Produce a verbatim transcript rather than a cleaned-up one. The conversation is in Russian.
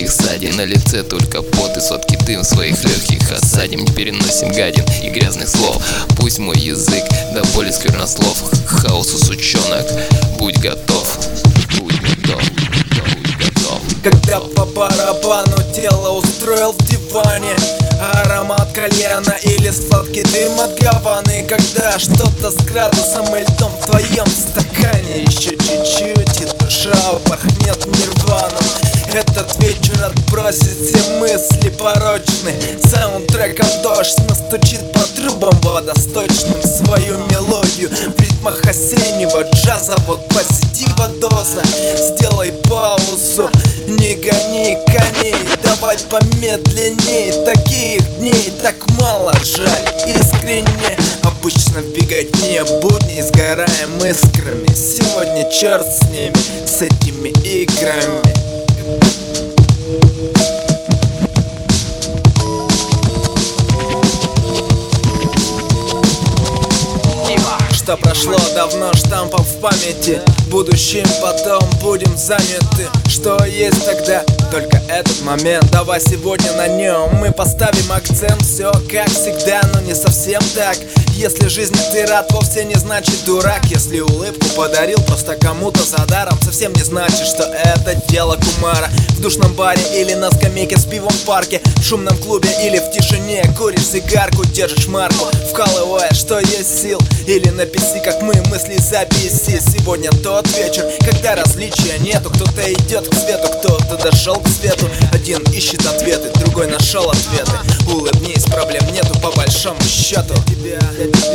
глубоких ссадин. На лице только пот и сотки дым в своих легких осадим. Не переносим гадин и грязных слов. Пусть мой язык до боли сквернослов. К хаосу, сучонок, будь готов. Будь готов, будь готов. Когда по барабану тело устроил в диване, аромат кальяна или сладкий дым от гаваны. Когда что-то с градусом и льдом в твоем стакане, еще чуть-чуть и душа пахнет нирваном. Этот вечер отбросит все мысли порочные. Саундтреком дождь настучит по трубам водосточным свою мелодию в ритмах осеннего джаза. Вот позитива доза, сделай паузу, не гони коней, давай помедленней. Таких дней так мало, жаль, искренне. Обычно бегать не будни, сгораем искрами. Сегодня черт с ними, с этими играми. Что прошло давно штампом в памяти, будущим потом будем заняты. Что есть тогда, только этот момент. Давай сегодня на нем мы поставим акцент. Все как всегда, но не совсем так. Если жизни ты рад, вовсе не значит дурак. Если улыбку подарил просто кому-то за даром, совсем не значит, что это дело кумара. В душном баре или на скамейке с пивом в парке, в шумном клубе или в тишине куришь сигарку, держишь марку, вкалывая, что есть сил. Или на пи си, как мы, мысли записи. Сегодня тот вечер, когда различия нету. Кто-то идет к свету, кто-то дошел к свету. Один ищет ответы, другой нашел ответы. Улыбнись, проблем нету по большому счету.